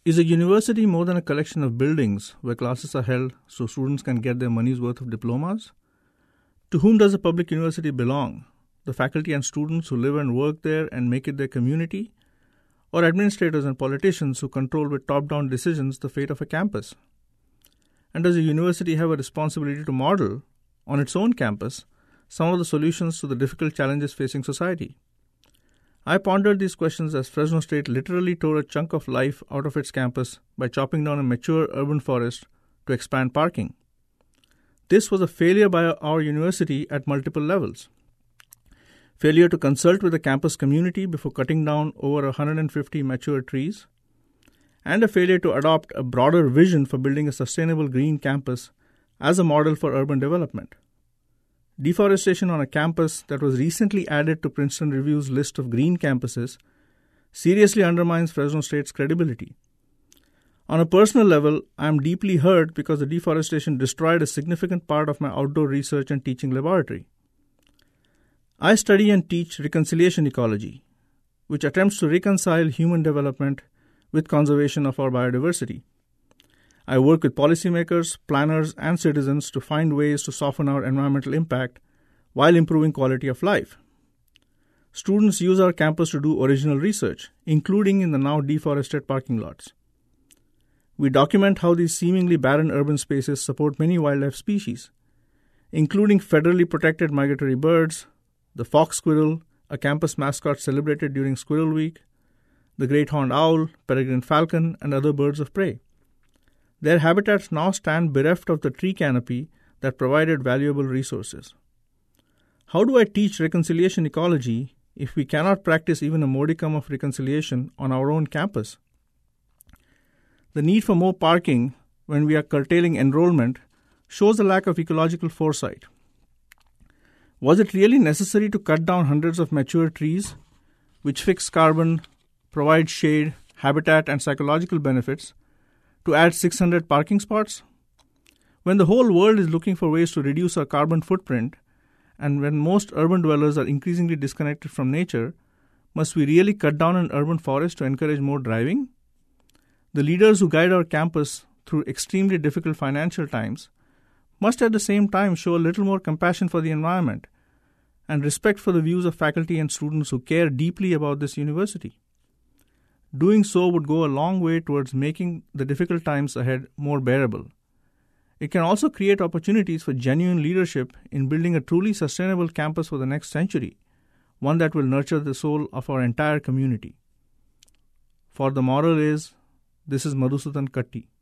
Is a university more than a collection of buildings where classes are held so students can get their money's worth of diplomas? To whom does a public university belong? The faculty and students who live and work there and make it their community? Or administrators and politicians who control with top-down decisions the fate of a campus? And does a university have a responsibility to model, on its own campus, some of the solutions to the difficult challenges facing society? I pondered these questions as Fresno State literally tore a chunk of life out of its campus by chopping down a mature urban forest to expand parking. This was a failure by our university at multiple levels. Failure to consult with the campus community before cutting down over 150 mature trees, and a failure to adopt a broader vision for building a sustainable green campus as a model for urban development. Deforestation on a campus that was recently added to Princeton Review's list of green campuses seriously undermines Fresno State's credibility. On a personal level, I am deeply hurt because the deforestation destroyed a significant part of my outdoor research and teaching laboratory. I study and teach reconciliation ecology, which attempts to reconcile human development with conservation of our biodiversity. I work with policymakers, planners, and citizens to find ways to soften our environmental impact while improving quality of life. Students use our campus to do original research, including in the now deforested parking lots. We document how these seemingly barren urban spaces support many wildlife species, including federally protected migratory birds, the fox squirrel, a campus mascot celebrated during Squirrel Week, the great horned owl, peregrine falcon, and other birds of prey. Their habitats now stand bereft of the tree canopy that provided valuable resources. How do I teach reconciliation ecology if we cannot practice even a modicum of reconciliation on our own campus? The need for more parking when we are curtailing enrollment shows a lack of ecological foresight. Was it really necessary to cut down hundreds of mature trees, which fix carbon, provide shade, habitat, and psychological benefits, to add 600 parking spots? When the whole world is looking for ways to reduce our carbon footprint, and when most urban dwellers are increasingly disconnected from nature, must we really cut down an urban forest to encourage more driving? The leaders who guide our campus through extremely difficult financial times must at the same time show a little more compassion for the environment and respect for the views of faculty and students who care deeply about this university. Doing so would go a long way towards making the difficult times ahead more bearable. It can also create opportunities for genuine leadership in building a truly sustainable campus for the next century, one that will nurture the soul of our entire community. For the moral is, this is Madhusudan Katti.